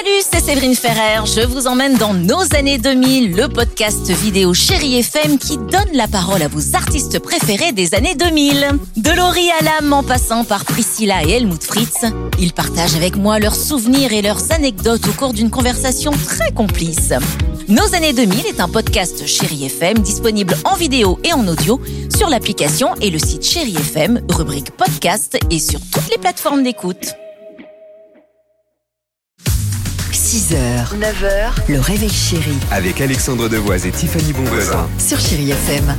Salut, c'est Séverine Ferrer. Je vous emmène dans nos années 2000, le podcast vidéo Chérie FM qui donne la parole à vos artistes préférés des années 2000. De Laurie Hallam en passant par Priscilla et Helmut Fritz, ils partagent avec moi leurs souvenirs et leurs anecdotes au cours d'une conversation très complice. Nos années 2000 est un podcast Chérie FM disponible en vidéo et en audio sur l'application et le site Chérie FM, rubrique podcast et sur toutes les plateformes d'écoute. 6h, 9h, le réveil chéri Avec Alexandre Devoise et Tiffany Bonvoisin sur Chérie FM.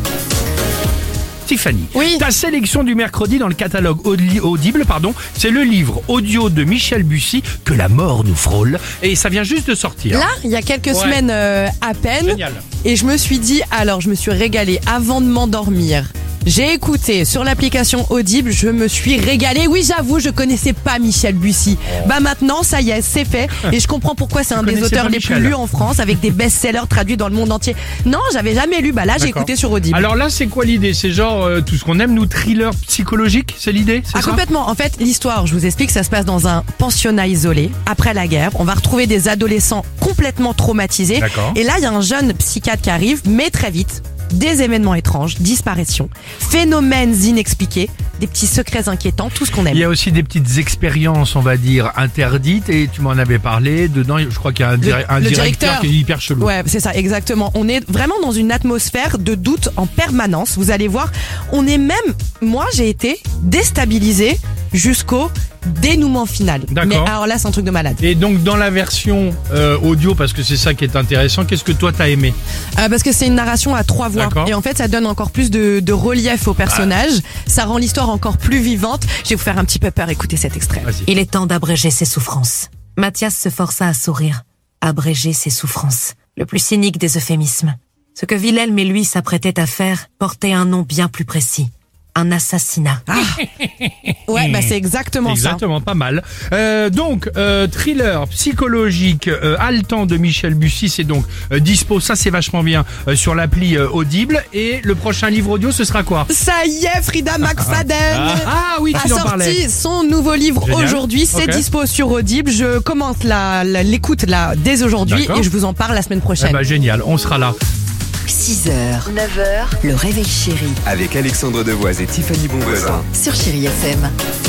Tiffany, Oui. Ta sélection du mercredi dans le catalogue Audible, c'est le livre audio de Michel Bussy, Que la mort nous frôle, et ça vient juste de sortir. Là, il y a quelques Ouais. semaines à peine. Génial. Et je me suis dit, alors je me suis régalée avant de m'endormir. J'ai écouté sur l'application Audible, je me suis régalée. Oui, j'avoue, je connaissais pas Michel Bussy. Bah maintenant, ça y est, c'est fait. Et je comprends pourquoi c'est un des connaissais auteurs pas les Michel. plus lus en France, avec des best-sellers traduits dans le monde entier. Non, j'avais jamais lu. Bah là, j'ai D'accord. écouté sur Audible. Alors là, c'est quoi l'idée? C'est genre tout ce qu'on aime, nous, thriller psychologique, c'est l'idée? C'est ça? Complètement. En fait, l'histoire, je vous explique, ça se passe dans un pensionnat isolé. Après la guerre, on va retrouver des adolescents complètement traumatisés. D'accord. Et là, il y a un jeune psychiatre qui arrive, mais très vite, des événements étranges, disparitions, phénomènes inexpliqués, des petits secrets inquiétants, tout ce qu'on aime. Il y a aussi des petites expériences, on va dire, interdites, et tu m'en avais parlé. Dedans, je crois qu'il y a un le directeur directeur qui est hyper chelou. Ouais, c'est ça, exactement. On est vraiment dans une atmosphère de doute en permanence. Vous allez voir, on est même, moi j'ai été déstabilisée jusqu'au dénouement final. D'accord. Mais alors là, c'est un truc de malade. Et donc, dans la version audio, parce que c'est ça qui est intéressant, qu'est-ce que toi t'as aimé? Parce que c'est une narration à 3 voix. D'accord. Et en fait, ça donne encore plus de relief au personnage. Ça rend l'histoire encore plus vivante. Je vais vous faire un petit peu peur. Écoutez cet extrait. Vas-y. Il est temps d'abréger ses souffrances. Mathias se força à sourire. Abréger ses souffrances. Le plus cynique des euphémismes. Ce que Wilhelm et lui s'apprêtaient à faire portait un nom bien plus précis. Un assassinat. Ouais, bah c'est exactement ça. Exactement, pas mal. Donc, thriller psychologique haletant de Michel Bussy, c'est donc dispo, ça c'est vachement bien, sur l'appli Audible. Et le prochain livre audio, ce sera quoi? Ça y est, Frida McFadden Ah oui, tu a en parlais. sorti son nouveau livre Génial. aujourd'hui. C'est Ok. dispo sur Audible. Je commence l'écoute là dès aujourd'hui D'accord. et je vous en parle la semaine prochaine. Eh ben, génial, on sera là. 6h, 9h, le réveil chéri Avec Alexandre Devoise et Tiffany Bonvoisin sur Chérie FM.